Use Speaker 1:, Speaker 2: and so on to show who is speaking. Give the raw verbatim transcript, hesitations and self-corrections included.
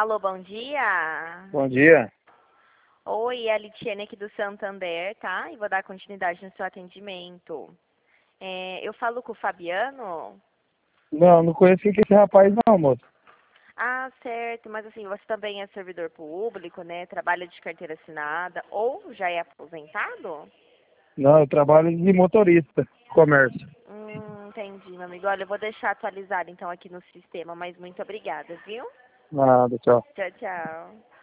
Speaker 1: Alô, bom dia.
Speaker 2: Bom dia.
Speaker 1: Oi, é a Litiane aqui do Santander, tá? E vou dar continuidade no seu atendimento. É, eu falo com o Fabiano?
Speaker 2: Não, não conheço esse rapaz não, moço.
Speaker 1: Ah, certo, mas assim, você também é servidor público, né? Trabalha de carteira assinada ou já é aposentado?
Speaker 2: Não, eu trabalho de motorista, comércio.
Speaker 1: Hum, entendi, meu amigo. Olha, eu vou deixar atualizado então aqui no sistema, mas muito obrigada, viu?
Speaker 2: Nada, tchau.
Speaker 1: Tchau, tchau.